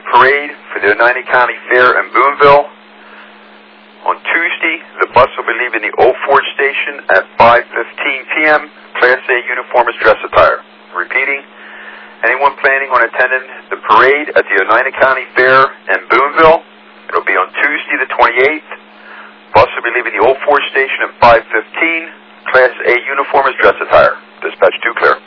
parade for the Oneida County Fair in Boonville. On Tuesday, the bus will be leaving the Old Ford Station at 5:15 p.m. Class A uniformist dress attire. Repeating, anyone planning on attending the parade at the Oneida County Fair in Boonville, it'll be on Tuesday the 28th. Bus will be leaving the Old Ford Station at 5:15. Class A uniformist dress attire. Dispatch 2 clear.